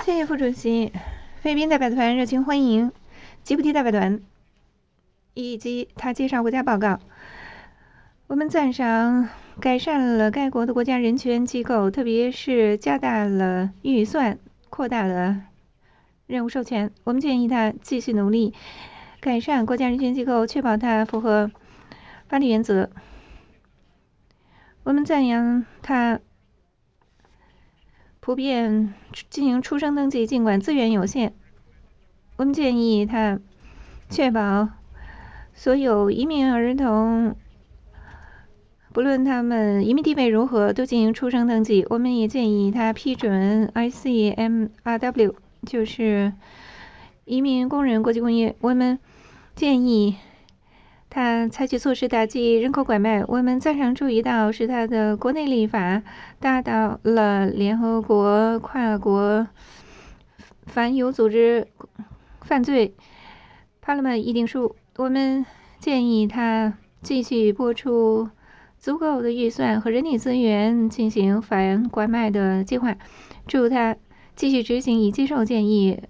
谢谢副主席。菲律宾代表团热情欢迎吉布提代表团以及他介绍国家报告。我们赞赏改善了该国的国家人权机构，特别是加大了预算，扩大了任务授权。我们建议他继续努力改善国家人权机构，确保它符合法律原则。我们赞扬他普遍进行出生登记，尽管资源有限。我们建议他确保所有移民儿童，不论他们移民地位如何，都进行出生登记。我们也建议他批准 ICMRW， 就是移民工人国际公约。我们建议他采取措施打击人口拐卖。我们赞赏注意到是他的国内立法达到了联合国跨国反有组织犯罪 Parliament 议定书。我们建议他继续拨出足够的预算和人力资源进行反拐卖的计划，祝他继续执行已接受建议